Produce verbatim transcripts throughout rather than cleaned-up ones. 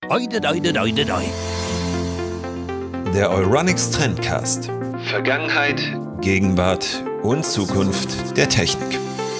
Oide, oide, oide, oide. Der Euronics Trendcast. Vergangenheit, Gegenwart und Zukunft der Technik.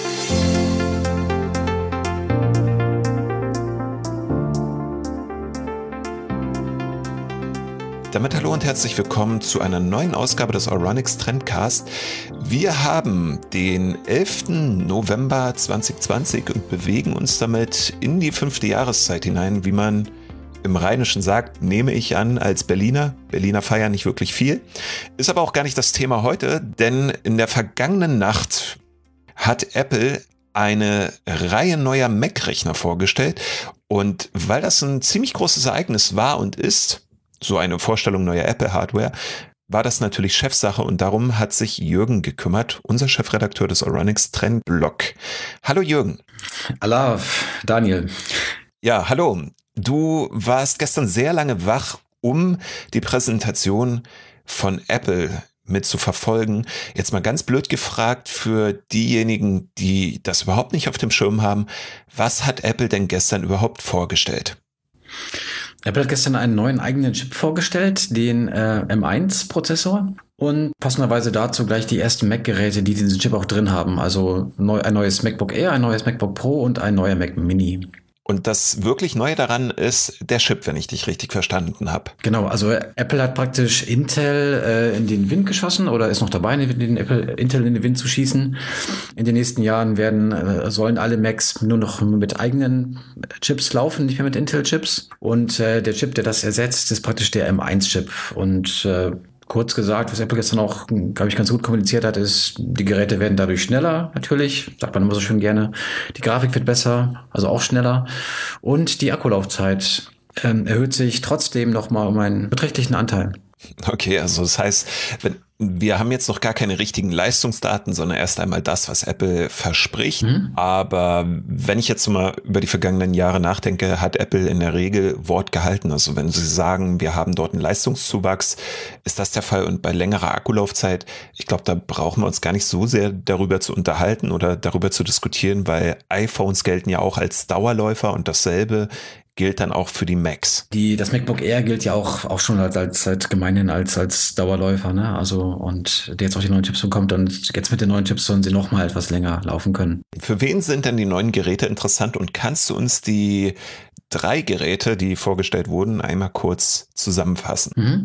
Damit hallo und herzlich willkommen zu einer neuen Ausgabe des Euronics Trendcast. Wir haben den elften November zweitausendzwanzig und bewegen uns damit in die fünfte Jahreszeit hinein, wie man im Rheinischen sagt, nehme ich an, als Berliner. Berliner feiern nicht wirklich viel. Ist aber auch gar nicht das Thema heute, denn in der vergangenen Nacht hat Apple eine Reihe neuer Mac-Rechner vorgestellt. Und weil das ein ziemlich großes Ereignis war und ist, so eine Vorstellung neuer Apple-Hardware, war das natürlich Chefsache und darum hat sich Jürgen gekümmert, unser Chefredakteur des Euronics Trendblog. Hallo Jürgen. Hallo Daniel. Ja, hallo. Du warst gestern sehr lange wach, um die Präsentation von Apple mit zu verfolgen. Jetzt mal ganz blöd gefragt für diejenigen, die das überhaupt nicht auf dem Schirm haben. Was hat Apple denn gestern überhaupt vorgestellt? Apple hat gestern einen neuen eigenen Chip vorgestellt, den äh, M eins Prozessor und passenderweise dazu gleich die ersten Mac-Geräte, die diesen Chip auch drin haben. Also neu, ein neues MacBook Air, ein neues MacBook Pro und ein neuer Mac Mini. Und das wirklich Neue daran ist der Chip, wenn ich dich richtig verstanden habe. Genau, also Apple hat praktisch Intel äh, in den Wind geschossen oder ist noch dabei, den Apple, Intel in den Wind zu schießen. In den nächsten Jahren werden äh, sollen alle Macs nur noch mit eigenen Chips laufen, nicht mehr mit Intel-Chips. Und äh, der Chip, der das ersetzt, ist praktisch der M eins Chip. Und äh, kurz gesagt, was Apple gestern auch, glaube ich, ganz gut kommuniziert hat, ist, die Geräte werden dadurch schneller, natürlich, sagt man immer so schön gerne. Die Grafik wird besser, also auch schneller. Und die Akkulaufzeit ähm, erhöht sich trotzdem nochmal um einen beträchtlichen Anteil. Okay, also das heißt, wenn, wir haben jetzt noch gar keine richtigen Leistungsdaten, sondern erst einmal das, was Apple verspricht. Mhm. Aber wenn ich jetzt mal über die vergangenen Jahre nachdenke, hat Apple in der Regel Wort gehalten. Also wenn sie sagen, wir haben dort einen Leistungszuwachs, ist das der Fall. Und bei längerer Akkulaufzeit, ich glaube, da brauchen wir uns gar nicht so sehr darüber zu unterhalten oder darüber zu diskutieren, weil iPhones gelten ja auch als Dauerläufer und dasselbe gilt dann auch für die Macs. Die, das MacBook Air gilt ja auch, auch schon als, als, als gemeinhin als, als Dauerläufer, ne? Also, und der jetzt auch die neuen Chips bekommt und jetzt mit den neuen Chips sollen sie noch mal etwas länger laufen können. Für wen sind denn die neuen Geräte interessant und kannst du uns die drei Geräte, die vorgestellt wurden, einmal kurz zusammenfassen? Mhm.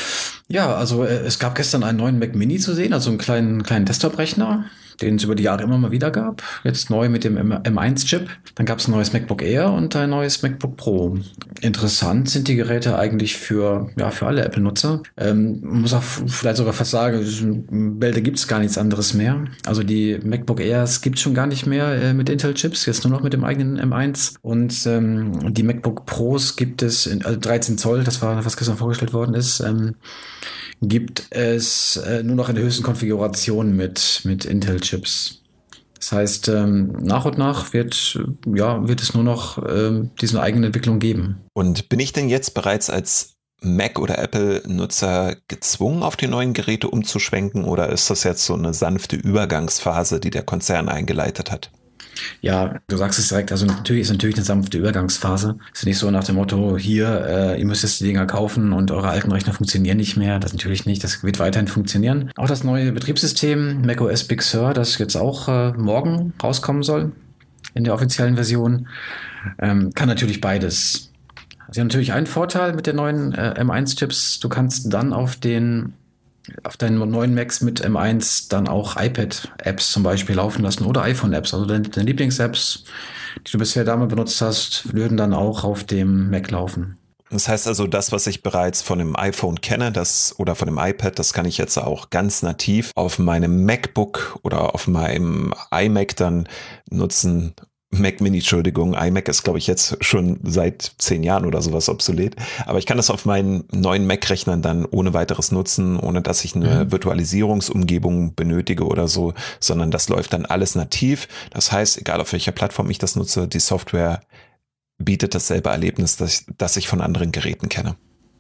Ja, also es gab gestern einen neuen Mac Mini zu sehen, also einen kleinen, kleinen Desktop-Rechner, den es über die Jahre immer mal wieder gab. Jetzt neu mit dem M eins Chip. Dann gab es ein neues MacBook Air und ein neues MacBook Pro. Interessant sind die Geräte eigentlich für, ja, für alle Apple-Nutzer. Ähm, man muss auch vielleicht sogar fast sagen, in Bälde gibt es gar nichts anderes mehr. Also die MacBook Airs gibt es schon gar nicht mehr äh, mit Intel-Chips, jetzt nur noch mit dem eigenen M eins. Und ähm, die MacBook Pros gibt es, in, also dreizehn Zoll, das war, was gestern vorgestellt worden ist, ähm, gibt es äh, nur noch in der höchsten Konfiguration mit, mit Intel-Chips. Das heißt, ähm, nach und nach wird, ja, wird es nur noch ähm, diese eigene Entwicklung geben. Und bin ich denn jetzt bereits als Mac- oder Apple-Nutzer gezwungen, auf die neuen Geräte umzuschwenken oder ist das jetzt so eine sanfte Übergangsphase, die der Konzern eingeleitet hat? Ja, du sagst es direkt, also natürlich ist natürlich eine sanfte Übergangsphase. Es ist nicht so nach dem Motto, hier, äh, ihr müsst jetzt die Dinger kaufen und eure alten Rechner funktionieren nicht mehr. Das natürlich nicht, das wird weiterhin funktionieren. Auch das neue Betriebssystem macOS Big Sur, das jetzt auch äh, morgen rauskommen soll in der offiziellen Version, ähm, kann natürlich beides. Sie haben natürlich einen Vorteil mit den neuen äh, M eins Chips. Du kannst dann auf den auf deinen neuen Macs mit M eins dann auch iPad-Apps zum Beispiel laufen lassen oder iPhone-Apps. Also deine, deine Lieblings-Apps, die du bisher damals benutzt hast, würden dann auch auf dem Mac laufen. Das heißt also, das, was ich bereits von dem iPhone kenne, das oder von dem iPad, das kann ich jetzt auch ganz nativ auf meinem MacBook oder auf meinem iMac dann nutzen. Mac Mini, Entschuldigung, iMac ist, glaube ich, jetzt schon seit zehn Jahren oder sowas obsolet. Aber ich kann das auf meinen neuen Mac-Rechnern dann ohne weiteres nutzen, ohne dass ich eine mhm. Virtualisierungsumgebung benötige oder so, sondern das läuft dann alles nativ. Das heißt, egal auf welcher Plattform ich das nutze, die Software bietet dasselbe Erlebnis, das ich, das ich von anderen Geräten kenne.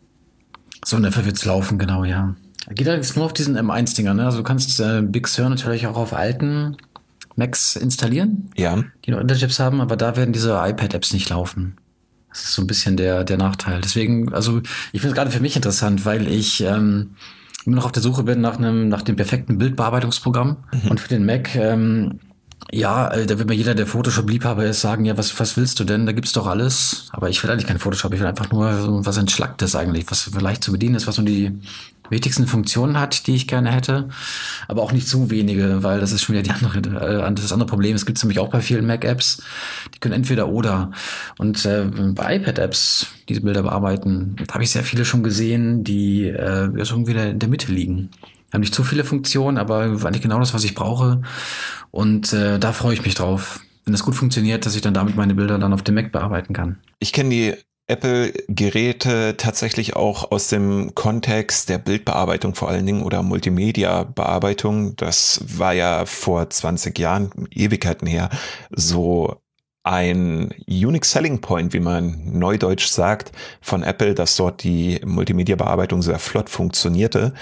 So ungefähr wird's laufen, genau, ja. Geht allerdings nur auf diesen M eins Dinger, ne? Also du kannst äh, Big Sur natürlich auch auf alten Macs installieren, ja, die noch Interchips haben, aber da werden diese iPad-Apps nicht laufen. Das ist so ein bisschen der, der Nachteil. Deswegen, also ich finde es gerade für mich interessant, weil ich ähm, immer noch auf der Suche bin nach einem, nach dem perfekten Bildbearbeitungsprogramm. Mhm. Und für den Mac, ähm, ja, da wird mir jeder, der Photoshop-Liebhaber ist, sagen, ja, was, was willst du denn? Da gibt's doch alles. Aber ich will eigentlich kein Photoshop, ich will einfach nur so was Entschlacktes eigentlich, was leicht zu bedienen ist, was so die wichtigsten Funktionen hat, die ich gerne hätte. Aber auch nicht zu wenige, weil das ist schon wieder die andere, äh, das andere Problem. Es gibt nämlich auch bei vielen Mac-Apps, die können entweder oder. Und äh, bei iPad-Apps, diese Bilder bearbeiten, da habe ich sehr viele schon gesehen, die äh, so irgendwie in der Mitte liegen. Haben nicht zu viele Funktionen, aber eigentlich genau das, was ich brauche. Und äh, da freue ich mich drauf, wenn das gut funktioniert, dass ich dann damit meine Bilder dann auf dem Mac bearbeiten kann. Ich kenne die Apple-Geräte tatsächlich auch aus dem Kontext der Bildbearbeitung vor allen Dingen oder Multimedia-Bearbeitung. Das war ja vor zwanzig Jahren, Ewigkeiten her, so ein Unique Selling Point, wie man neudeutsch sagt, von Apple, dass dort die Multimedia-Bearbeitung sehr flott funktionierte.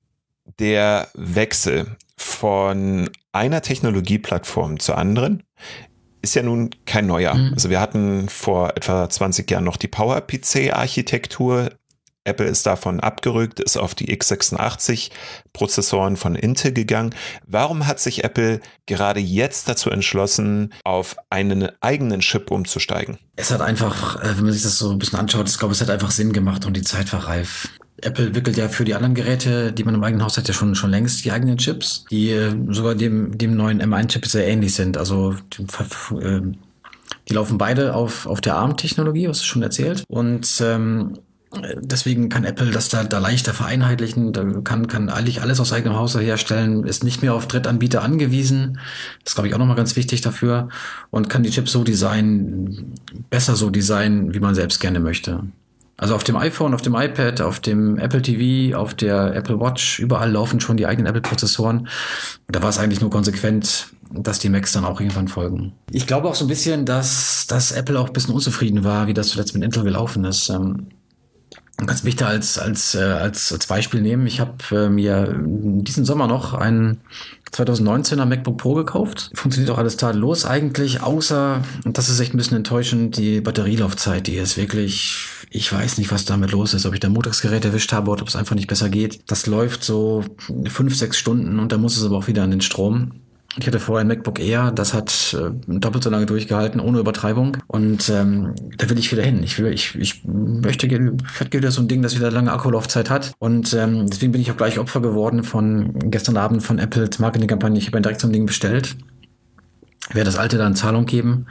Der Wechsel von einer Technologieplattform zur anderen ist ja nun kein neuer. Mhm. Also wir hatten vor etwa zwanzig Jahren noch die PowerPC C Architektur. Apple ist davon abgerückt, ist auf die x sechsundachtzig Prozessoren von Intel gegangen. Warum hat sich Apple gerade jetzt dazu entschlossen, auf einen eigenen Chip umzusteigen? Es hat einfach, wenn man sich das so ein bisschen anschaut, ich glaube, es hat einfach Sinn gemacht und die Zeit war reif. Apple entwickelt ja für die anderen Geräte, die man im eigenen Haus hat, ja schon schon längst die eigenen Chips, die äh, sogar dem dem neuen M eins Chip sehr ähnlich sind. Also die, äh, die laufen beide auf auf der ARM-Technologie, was du schon erzählt. Und ähm, deswegen kann Apple das da, da leichter vereinheitlichen, da kann, kann eigentlich alles aus eigenem Hause herstellen, ist nicht mehr auf Drittanbieter angewiesen. Das ist, glaube ich, auch nochmal ganz wichtig dafür. Und kann die Chips so designen, besser so designen, wie man selbst gerne möchte. Also auf dem iPhone, auf dem iPad, auf dem Apple T V, auf der Apple Watch, überall laufen schon die eigenen Apple-Prozessoren. Und da war es eigentlich nur konsequent, dass die Macs dann auch irgendwann folgen. Ich glaube auch so ein bisschen, dass, dass Apple auch ein bisschen unzufrieden war, wie das zuletzt mit Intel gelaufen ist. Ähm, Du kannst mich da als als äh, als als Beispiel nehmen. Ich habe äh, mir diesen Sommer noch einen zwanzig neunzehner MacBook Pro gekauft. Funktioniert auch alles tadellos eigentlich, außer, und das ist echt ein bisschen enttäuschend, die Batterielaufzeit, die ist wirklich, ich weiß nicht, was damit los ist, ob ich da Montagsgerät erwischt habe oder ob es einfach nicht besser geht. Das läuft so fünf, sechs Stunden und dann muss es aber auch wieder an den Strom. Ich hatte vorher ein MacBook Air, das hat äh, doppelt so lange durchgehalten, ohne Übertreibung. Und ähm, da will ich wieder hin. Ich will, ich, ich möchte gerne, ich hätte wieder so ein Ding, das wieder lange Akkulaufzeit hat. Und ähm, deswegen bin ich auch gleich Opfer geworden von gestern Abend von Apples Marketingkampagne. Ich habe mir direkt so ein Ding bestellt. Ich werde das alte dann in Zahlung geben.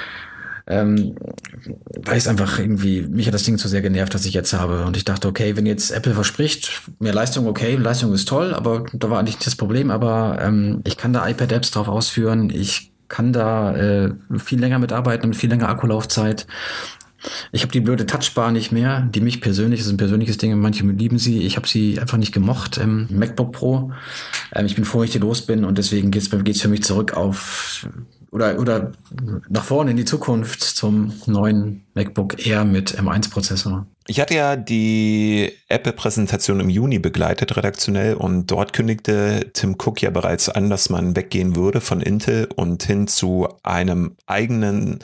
Ähm, weil es einfach irgendwie, mich hat das Ding zu sehr genervt, das ich jetzt habe. Und ich dachte, okay, wenn jetzt Apple verspricht, mehr Leistung, okay, Leistung ist toll, aber da war eigentlich nicht das Problem. Aber ähm, ich kann da iPad-Apps drauf ausführen, ich kann da äh, viel länger mitarbeiten und viel länger Akkulaufzeit. Ich habe die blöde Touchbar nicht mehr, die mich persönlich, das ist ein persönliches Ding, manche lieben sie, ich habe sie einfach nicht gemocht im MacBook Pro. Ähm, ich bin froh, dass ich die los bin und deswegen geht's geht's für mich zurück auf oder oder nach vorne in die Zukunft zum neuen MacBook Air mit M eins Prozessor. Ich hatte ja die Apple-Präsentation im Juni begleitet, redaktionell, und dort kündigte Tim Cook ja bereits an, dass man weggehen würde von Intel und hin zu einem eigenen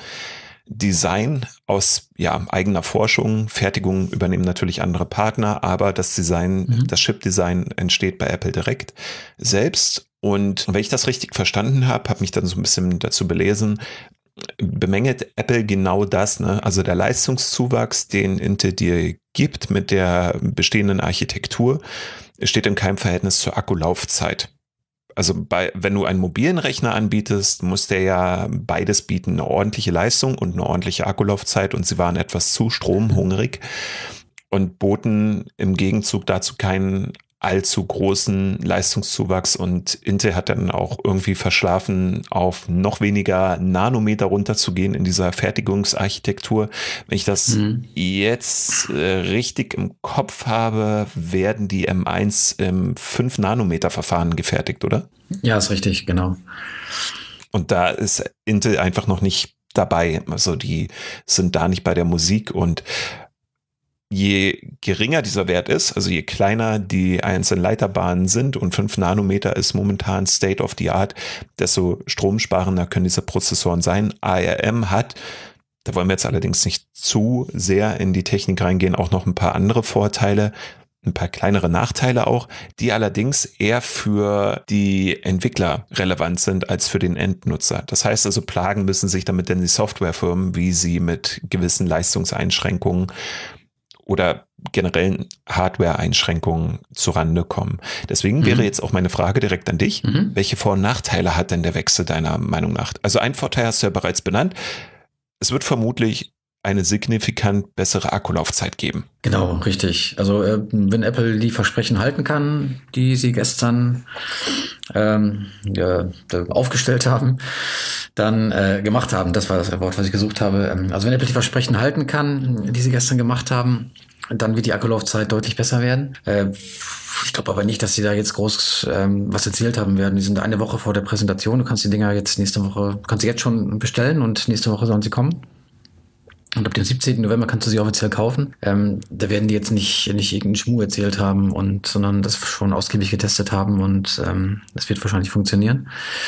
Design aus ja eigener Forschung. Fertigung übernehmen natürlich andere Partner, aber das Design, mhm. das Chip-Design entsteht bei Apple direkt selbst. Und wenn ich das richtig verstanden habe, habe mich dann so ein bisschen dazu belesen, bemängelt Apple genau das, ne? Also der Leistungszuwachs, den Intel dir gibt mit der bestehenden Architektur, steht in keinem Verhältnis zur Akkulaufzeit. Also bei, wenn du einen mobilen Rechner anbietest, muss der ja beides bieten, eine ordentliche Leistung und eine ordentliche Akkulaufzeit, und sie waren etwas zu stromhungrig und boten im Gegenzug dazu keinen allzu großen Leistungszuwachs, und Intel hat dann auch irgendwie verschlafen, auf noch weniger Nanometer runterzugehen in dieser Fertigungsarchitektur. Wenn ich das mhm. jetzt äh, richtig im Kopf habe, werden die M eins im fünf Nanometer Verfahren gefertigt, oder? Ja, ist richtig, genau. Und da ist Intel einfach noch nicht dabei. Also die sind da nicht bei der Musik, und je geringer dieser Wert ist, also je kleiner die einzelnen Leiterbahnen sind, und fünf Nanometer ist momentan State of the Art, desto stromsparender können diese Prozessoren sein. A R M hat Da wollen wir jetzt allerdings nicht zu sehr in die Technik reingehen, auch noch ein paar andere Vorteile, ein paar kleinere Nachteile auch, die allerdings eher für die Entwickler relevant sind als für den Endnutzer. Das heißt also, plagen müssen sich damit denn die Softwarefirmen, wie sie mit gewissen Leistungseinschränkungen oder generellen Hardware-Einschränkungen zurande kommen. Deswegen mhm. wäre jetzt auch meine Frage direkt an dich. Mhm. Welche Vor- und Nachteile hat denn der Wechsel deiner Meinung nach? Also einen Vorteil hast du ja bereits benannt. Es wird vermutlich eine signifikant bessere Akkulaufzeit geben. Genau, richtig. Also äh, wenn Apple die Versprechen halten kann, die sie gestern ähm, ja, aufgestellt haben, dann äh, gemacht haben, das war das Wort, was ich gesucht habe. Also wenn Apple die Versprechen halten kann, die sie gestern gemacht haben, dann wird die Akkulaufzeit deutlich besser werden. Äh, ich glaube aber nicht, dass sie da jetzt groß ähm, was erzählt haben werden. Die sind eine Woche vor der Präsentation. Du kannst die Dinger jetzt nächste Woche, kannst sie jetzt schon bestellen und nächste Woche sollen sie kommen. Und ab dem siebzehnten November kannst du sie offiziell kaufen. Ähm, da werden die jetzt nicht nicht irgendeinen Schmuh erzählt haben, und sondern das schon ausgiebig getestet haben, und ähm, das wird wahrscheinlich funktionieren.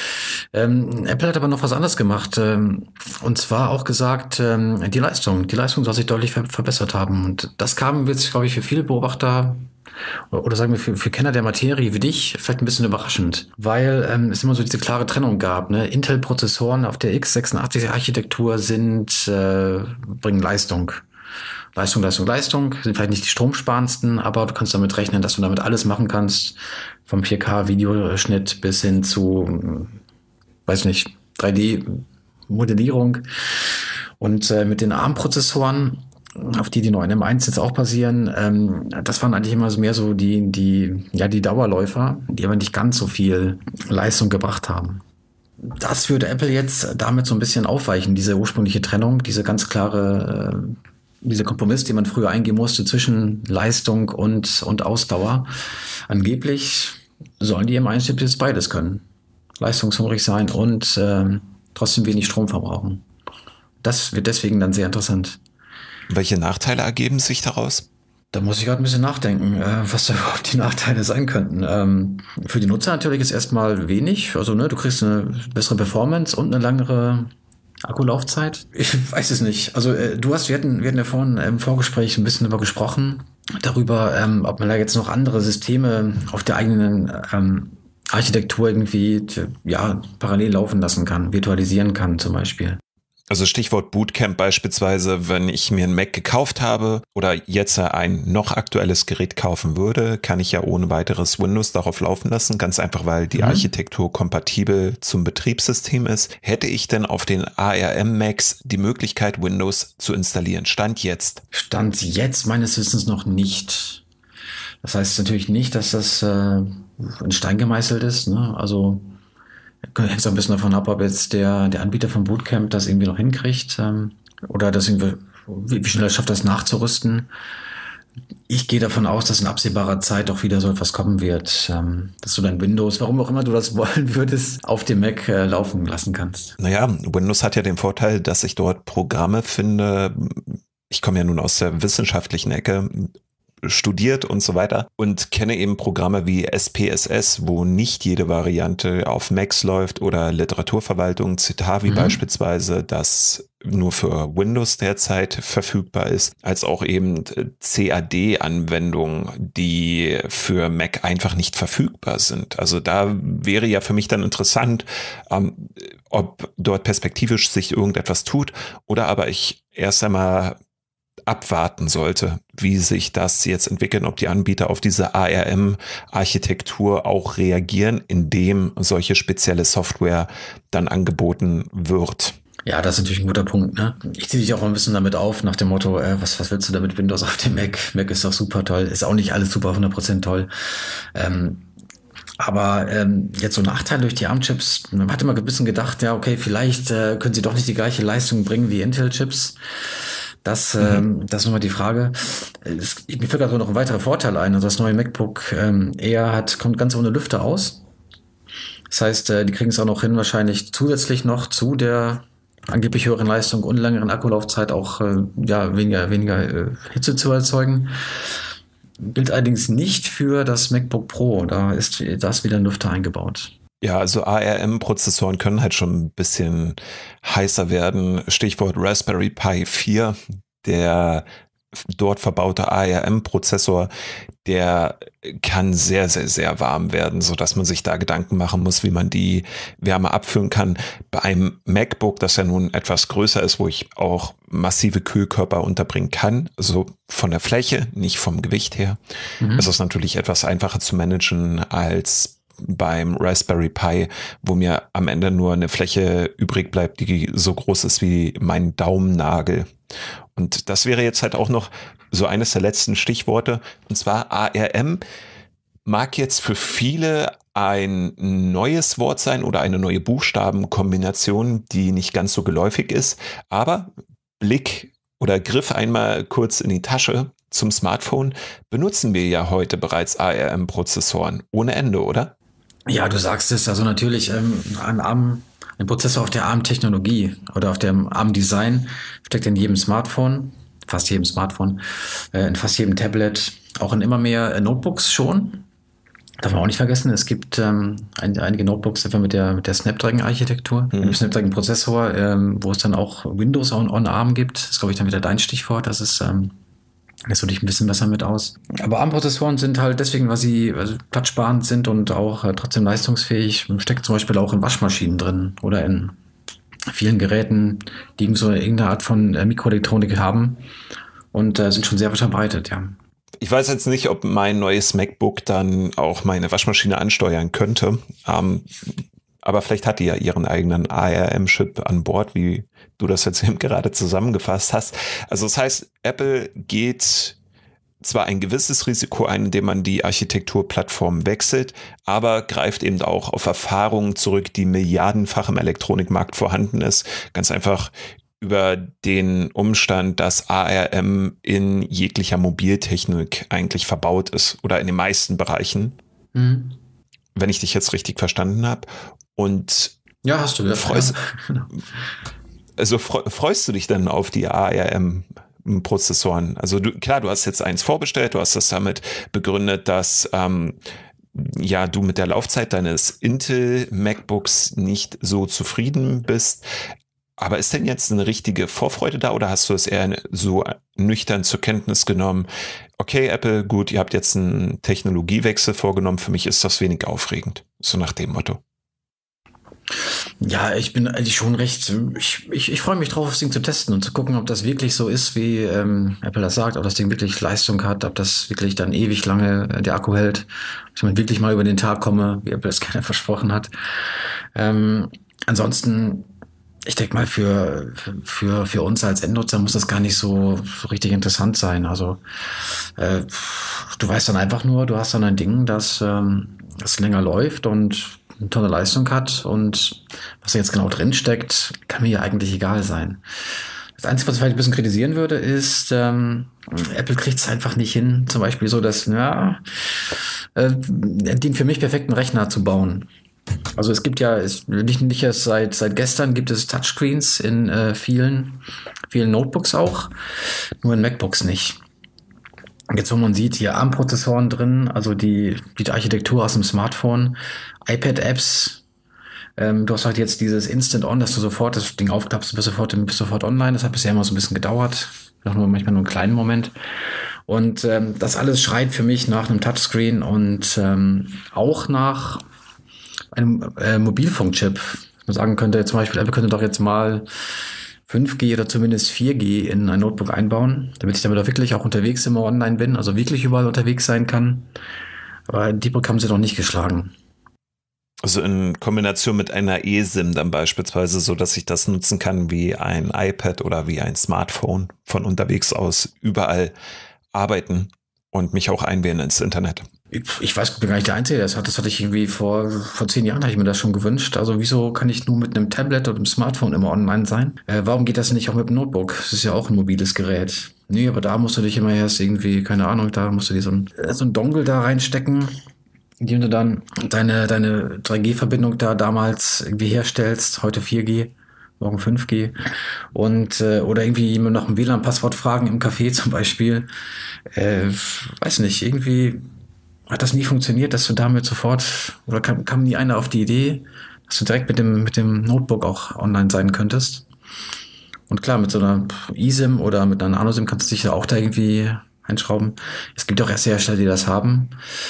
Ähm, Apple hat aber noch was anderes gemacht, ähm, und zwar auch gesagt, ähm, die Leistung. Die Leistung soll sich deutlich ver- verbessert haben, und das kam jetzt, glaube ich, für viele Beobachter oder sagen wir für, für Kenner der Materie wie dich vielleicht ein bisschen überraschend, weil ähm, es immer so diese klare Trennung gab. Ne? Intel-Prozessoren auf der x sechsundachtzig-Architektur sind äh, bringen Leistung. Leistung, Leistung, Leistung. Sind vielleicht nicht die stromsparendsten, aber du kannst damit rechnen, dass du damit alles machen kannst. Vom vier K-Videoschnitt bis hin zu, weiß nicht, drei D-Modellierung. Und äh, mit den ARM-Prozessoren, auf die die neuen M eins jetzt auch basieren, ähm, das waren eigentlich immer so mehr so die, die, ja, die Dauerläufer, die aber nicht ganz so viel Leistung gebracht haben. Das würde Apple jetzt damit so ein bisschen aufweichen, diese ursprüngliche Trennung, diese ganz klare, äh, dieser Kompromiss, den man früher eingehen musste zwischen Leistung und, und Ausdauer. Angeblich sollen die M eins-Chips jetzt beides können. Leistungshungrig sein und äh, trotzdem wenig Strom verbrauchen. Das wird deswegen dann sehr interessant. Welche Nachteile ergeben sich daraus? Da muss ich gerade ein bisschen nachdenken, äh, was da überhaupt die Nachteile sein könnten. Ähm, für die Nutzer natürlich ist erstmal wenig. Also ne, du kriegst eine bessere Performance und eine langere Akkulaufzeit. Ich weiß es nicht. Also äh, du hast, wir hatten, wir hatten ja vorhin im Vorgespräch ein bisschen darüber gesprochen, darüber, ähm, ob man da jetzt noch andere Systeme auf der eigenen ähm, Architektur irgendwie ja parallel laufen lassen kann, virtualisieren kann zum Beispiel. Also Stichwort Bootcamp beispielsweise, wenn ich mir einen Mac gekauft habe oder jetzt ein noch aktuelles Gerät kaufen würde, kann ich ja ohne weiteres Windows darauf laufen lassen, ganz einfach, weil die mhm. Architektur kompatibel zum Betriebssystem ist. Hätte ich denn auf den A R M-Macs die Möglichkeit, Windows zu installieren? Stand jetzt? Stand jetzt meines Wissens noch nicht. Das heißt natürlich nicht, dass das äh, in Stein gemeißelt ist, ne? Also hängt so ein bisschen davon ab, ob jetzt der, der Anbieter vom Bootcamp das irgendwie noch hinkriegt ähm, oder das irgendwie, wie, wie schnell er schafft, das nachzurüsten. Ich gehe davon aus, dass in absehbarer Zeit auch wieder so etwas kommen wird, ähm, dass du dein Windows, warum auch immer du das wollen würdest, auf dem Mac äh, laufen lassen kannst. Naja, Windows hat ja den Vorteil, dass ich dort Programme finde. Ich komme ja nun aus der wissenschaftlichen Ecke, studiert und so weiter und kenne eben Programme wie S P S S, wo nicht jede Variante auf Macs läuft, oder Literaturverwaltung, Citavi mhm. beispielsweise, das nur für Windows derzeit verfügbar ist, als auch eben C A D-Anwendungen, die für Mac einfach nicht verfügbar sind. Also da wäre ja für mich dann interessant, ähm, ob dort perspektivisch sich irgendetwas tut oder aber ich erst einmal abwarten sollte, wie sich das jetzt entwickelt, ob die Anbieter auf diese A R M-Architektur auch reagieren, indem solche spezielle Software dann angeboten wird. Ja, das ist natürlich ein guter Punkt, ne? Ich ziehe dich auch ein bisschen damit auf, nach dem Motto, äh, was, was willst du da mit Windows auf dem Mac? Mac ist doch super toll, ist auch nicht alles super hundert Prozent toll. Ähm, aber ähm, jetzt so Nachteile durch die ARM-Chips, man hat immer ein bisschen gedacht, ja, okay, vielleicht äh, können sie doch nicht die gleiche Leistung bringen wie Intel-Chips. Das, mhm. ähm, das ist nochmal die Frage. Es, mir fällt gerade noch ein weiterer Vorteil ein. Also das neue MacBook ähm, Air hat, kommt ganz ohne Lüfter aus. Das heißt, äh, die kriegen es auch noch hin, wahrscheinlich zusätzlich noch zu der angeblich höheren Leistung und längeren Akkulaufzeit auch äh, ja weniger weniger äh, Hitze zu erzeugen. Gilt allerdings nicht für das MacBook Pro. Da ist, da ist wieder ein Lüfter eingebaut. Ja, also A R M-Prozessoren können halt schon ein bisschen heißer werden. Stichwort Raspberry Pi vier, der dort verbaute A R M-Prozessor, der kann sehr, sehr, sehr warm werden, sodass man sich da Gedanken machen muss, wie man die Wärme abführen kann. Bei einem MacBook, das ja nun etwas größer ist, wo ich auch massive Kühlkörper unterbringen kann, also von der Fläche, nicht vom Gewicht her, mhm. ist es natürlich etwas einfacher zu managen als beim Raspberry Pi, wo mir am Ende nur eine Fläche übrig bleibt, die so groß ist wie mein Daumennagel. Und das wäre jetzt halt auch noch so eines der letzten Stichworte. Und zwar A R M mag jetzt für viele ein neues Wort sein oder eine neue Buchstabenkombination, die nicht ganz so geläufig ist. Aber Blick oder Griff einmal kurz in die Tasche zum Smartphone, benutzen wir ja heute bereits A R M-Prozessoren ohne Ende, oder? Ja, du sagst es. Also natürlich ähm, ein ARM, ein Prozessor auf der ARM-Technologie oder auf dem ARM-Design steckt in jedem Smartphone, fast jedem Smartphone, äh, in fast jedem Tablet, auch in immer mehr äh, Notebooks schon. Darf man auch nicht vergessen, es gibt ähm, ein, einige Notebooks etwa mit der, mit der Snapdragon-Architektur, mhm. mit dem Snapdragon-Prozessor, ähm, wo es dann auch Windows on, on ARM gibt. Das ist, glaube ich, dann wieder dein Stichwort. Das ist, ähm, das du dich ein bisschen besser mit aus. Aber ARM-Prozessoren sind halt deswegen, weil sie also platzsparend sind und auch äh, trotzdem leistungsfähig. Steckt zum Beispiel auch in Waschmaschinen drin oder in vielen Geräten, die so irgendeine Art von äh, Mikroelektronik haben und äh, sind schon sehr verbreitet, ja. Ich weiß jetzt nicht, ob mein neues MacBook dann auch meine Waschmaschine ansteuern könnte. Ähm, aber vielleicht hat die ja ihren eigenen A R M-Chip an Bord, wie du das jetzt eben gerade zusammengefasst hast. Also das heißt, Apple geht zwar ein gewisses Risiko ein, indem man die Architekturplattform wechselt, aber greift eben auch auf Erfahrungen zurück, die milliardenfach im Elektronikmarkt vorhanden ist. Ganz einfach über den Umstand, dass A R M in jeglicher Mobiltechnik eigentlich verbaut ist oder in den meisten Bereichen, mhm. wenn ich dich jetzt richtig verstanden habe. Und ja, hast du. Ja. Freust, also freust du dich dann auf die A R M-Prozessoren? Also du, klar, du hast jetzt eins vorbestellt, du hast das damit begründet, dass ähm, ja du mit der Laufzeit deines Intel MacBooks nicht so zufrieden bist. Aber ist denn jetzt eine richtige Vorfreude da oder hast du es eher so nüchtern zur Kenntnis genommen? Okay, Apple, gut, ihr habt jetzt einen Technologiewechsel vorgenommen, für mich ist das wenig aufregend, so nach dem Motto. Ja, ich bin eigentlich schon recht, ich, ich, ich freue mich drauf, das Ding zu testen und zu gucken, ob das wirklich so ist, wie ähm, Apple das sagt, ob das Ding wirklich Leistung hat, ob das wirklich dann ewig lange äh, der Akku hält, dass ich wirklich mal über den Tag komme, wie Apple es gerne versprochen hat. Ähm, ansonsten Ich denke mal, für, für, für uns als Endnutzer muss das gar nicht so, so richtig interessant sein. Also äh, du weißt dann einfach nur, du hast dann ein Ding, das, ähm, das länger läuft und eine tolle Leistung hat und was da jetzt genau drin steckt, kann mir ja eigentlich egal sein. Das Einzige, was ich vielleicht ein bisschen kritisieren würde, ist, ähm, Apple kriegt es einfach nicht hin, zum Beispiel so, dass, ja, äh, den für mich perfekten Rechner zu bauen. Also es gibt ja, es, nicht, nicht erst seit, seit gestern gibt es Touchscreens in äh, vielen, vielen Notebooks auch, nur in MacBooks nicht. Jetzt, wo man sieht, hier ARM-Prozessoren drin, also die, die Architektur aus dem Smartphone, iPad-Apps, ähm, du hast halt jetzt dieses Instant-On, dass du sofort das Ding aufklappst, du bist sofort, bist sofort online. Das hat bisher immer so ein bisschen gedauert, noch nur manchmal nur einen kleinen Moment. Und ähm, das alles schreit für mich nach einem Touchscreen und ähm, auch nach einem äh, Mobilfunkchip. Man sagen könnte, zum Beispiel, Apple könnte doch jetzt mal fünf G oder zumindest vier G in ein Notebook einbauen, damit ich damit auch wirklich auch unterwegs immer online bin, also wirklich überall unterwegs sein kann. Aber die Brücke haben sie noch nicht geschlagen. Also in Kombination mit einer eSIM dann beispielsweise, so dass ich das nutzen kann wie ein iPad oder wie ein Smartphone, von unterwegs aus überall arbeiten und mich auch einwählen ins Internet. Ich weiß, ich bin gar nicht der Einzige, das hat, das hatte ich irgendwie vor, vor zehn Jahren, hatte ich mir das schon gewünscht. Also wieso kann ich nur mit einem Tablet oder einem Smartphone immer online sein? Äh, warum geht das nicht auch mit dem Notebook? Das ist ja auch ein mobiles Gerät. Nee, aber da musst du dich immer erst irgendwie, keine Ahnung, da musst du dir so ein, so ein Dongle da reinstecken, indem du dann deine, deine drei G Verbindung da damals irgendwie herstellst, heute vier G, morgen fünf G. Und, äh, oder irgendwie jemand nach dem W L A N-Passwort fragen im Café zum Beispiel. Äh, weiß nicht, irgendwie hat das nie funktioniert, dass du damit sofort, oder kam, kam nie einer auf die Idee, dass du direkt mit dem, mit dem Notebook auch online sein könntest. Und klar, mit so einer eSIM oder mit einer Nano-SIM kannst du dich ja auch da irgendwie einschrauben. Es gibt auch erste Hersteller, die das haben.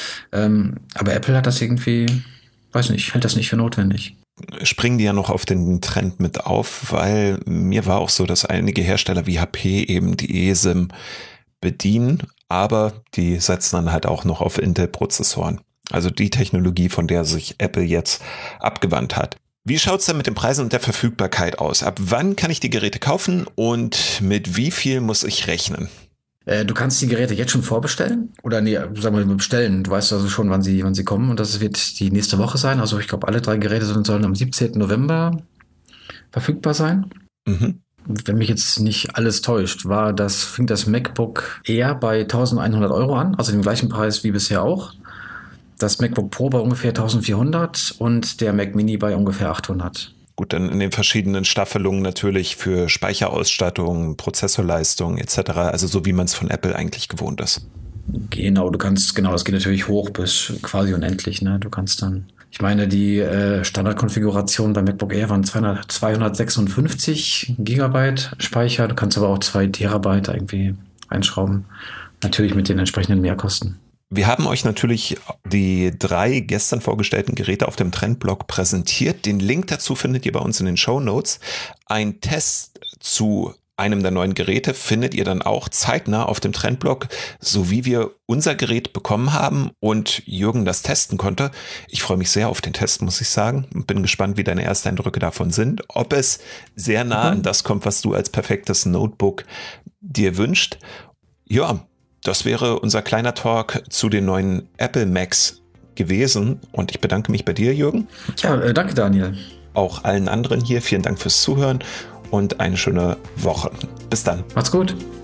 Ähm, aber Apple hat das irgendwie, weiß nicht, hält das nicht für notwendig. Springen die ja noch auf den Trend mit auf, weil mir war auch so, dass einige Hersteller wie H P eben die eSIM bedienen, aber die setzen dann halt auch noch auf Intel-Prozessoren. Also die Technologie, von der sich Apple jetzt abgewandt hat. Wie schaut's denn mit den Preisen und der Verfügbarkeit aus? Ab wann kann ich die Geräte kaufen und mit wie viel muss ich rechnen? Äh, du kannst die Geräte jetzt schon vorbestellen? Oder nee, sagen wir mal bestellen. Du weißt also schon, wann sie, wann sie kommen. Und das wird die nächste Woche sein. Also ich glaube, alle drei Geräte sollen, sollen am siebzehnten November verfügbar sein. Mhm. Wenn mich jetzt nicht alles täuscht, war das, fing das MacBook Air bei eintausendeinhundert Euro an. Also den gleichen Preis wie bisher auch. Das MacBook Pro bei ungefähr eintausendvierhundert und der Mac Mini bei ungefähr achthundert. Gut, dann in den verschiedenen Staffelungen natürlich für Speicherausstattung, Prozessorleistung et cetera. Also so wie man es von Apple eigentlich gewohnt ist. Genau, du kannst, genau, das geht natürlich hoch bis quasi unendlich. Ne? Du kannst dann, ich meine, die äh, Standardkonfiguration beim MacBook Air waren zweihundert, zweihundertsechsundfünfzig Gigabyte Speicher. Du kannst aber auch zwei Terabyte irgendwie einschrauben. Natürlich mit den entsprechenden Mehrkosten. Wir haben euch natürlich die drei gestern vorgestellten Geräte auf dem Trendblog präsentiert. Den Link dazu findet ihr bei uns in den Shownotes. Ein Test zu einem der neuen Geräte findet ihr dann auch zeitnah auf dem Trendblog, so wie wir unser Gerät bekommen haben und Jürgen das testen konnte. Ich freue mich sehr auf den Test, muss ich sagen, und bin gespannt, wie deine Ersteindrücke davon sind, ob es sehr nah an das kommt, was du als perfektes Notebook dir wünscht. Ja, das wäre unser kleiner Talk zu den neuen Apple Macs gewesen und ich bedanke mich bei dir, Jürgen. Ja, äh, danke, Daniel. Auch allen anderen hier, vielen Dank fürs Zuhören und eine schöne Woche. Bis dann. Macht's gut.